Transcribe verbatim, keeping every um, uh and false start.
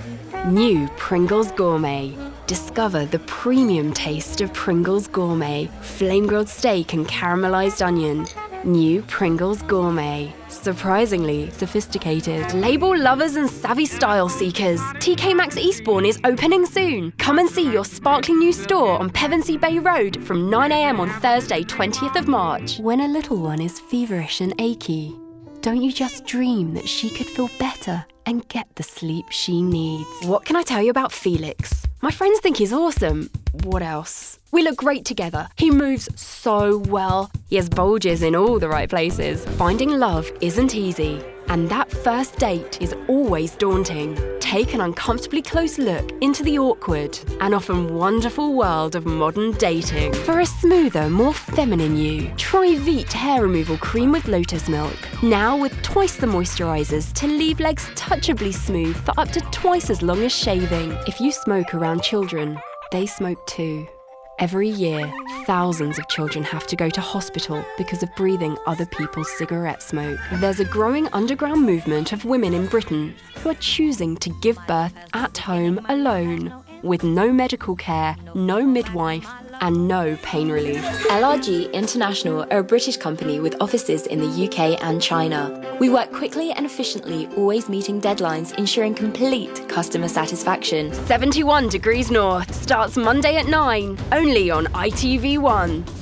New Pringles Gourmet. Discover the premium taste of Pringles Gourmet. Flame-grilled steak and caramelized onion. New Pringles Gourmet. Surprisingly sophisticated. Label lovers and savvy style seekers. T K Maxx Eastbourne is opening soon. Come and see your sparkling new store on Pevensey Bay Road from nine a m on Thursday, twentieth of March. When a little one is feverish and achy, don't you just dream that she could feel better and get the sleep she needs? What can I tell you about Felix? My friends think he's awesome. What else? We look great together. He moves so well. He has bulges in all the right places. Finding love isn't easy, and that first date is always daunting. Take an uncomfortably close look into the awkward and often wonderful world of modern dating. For a smoother, more feminine you, try Veet Hair Removal Cream with Lotus Milk. Now with twice the moisturizers to leave legs touchably smooth for up to twice as long as shaving. If you smoke around children, they smoke too. Every year, thousands of children have to go to hospital because of breathing other people's cigarette smoke. There's a growing underground movement of women in Britain who are choosing to give birth at home alone, with no medical care, no midwife, and no pain relief. L R G International are a British company with offices in the U K and China. We work quickly and efficiently, always meeting deadlines, ensuring complete customer satisfaction. seventy-one Degrees North starts Monday at nine, only on I T V one.